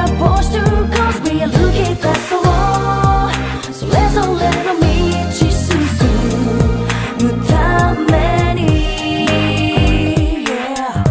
supposed to cause we are looking at soそれぞれの道進むために、yeah.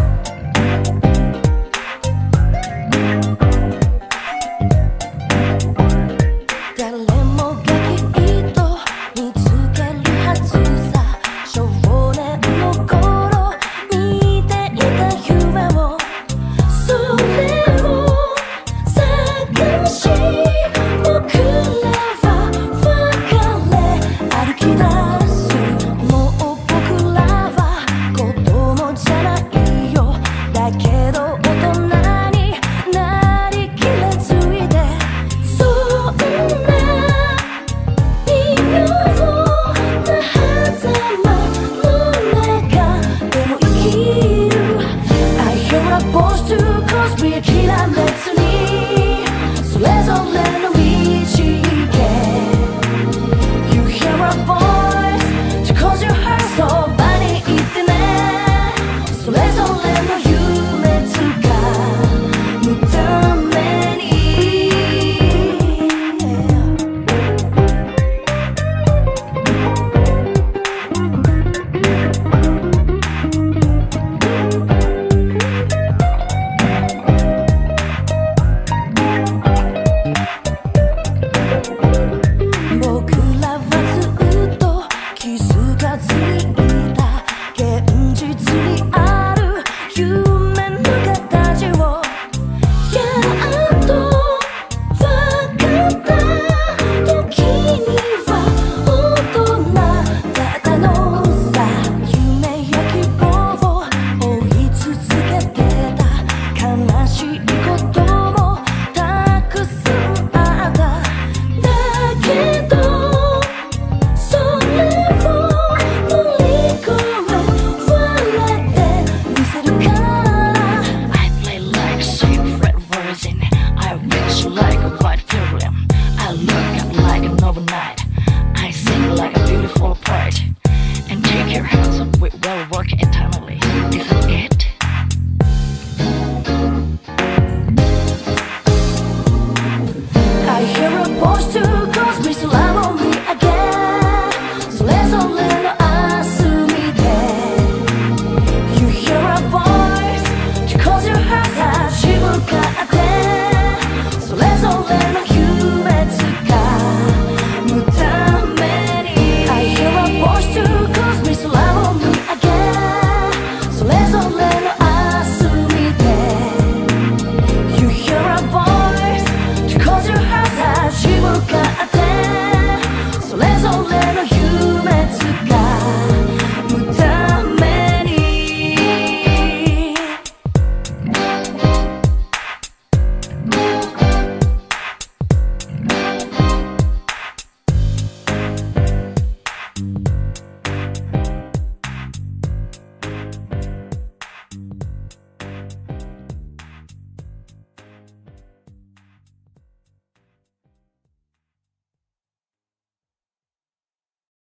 誰もがきっと見つけるはずさ、少年の頃見ていた夢を、それを探し僕らは別れ歩き出す。もう僕らは子供じゃないよ、だけど大人になりきれずいて、そんな微妙な狭間の中でも生きる。I hear a voice to cause we are killing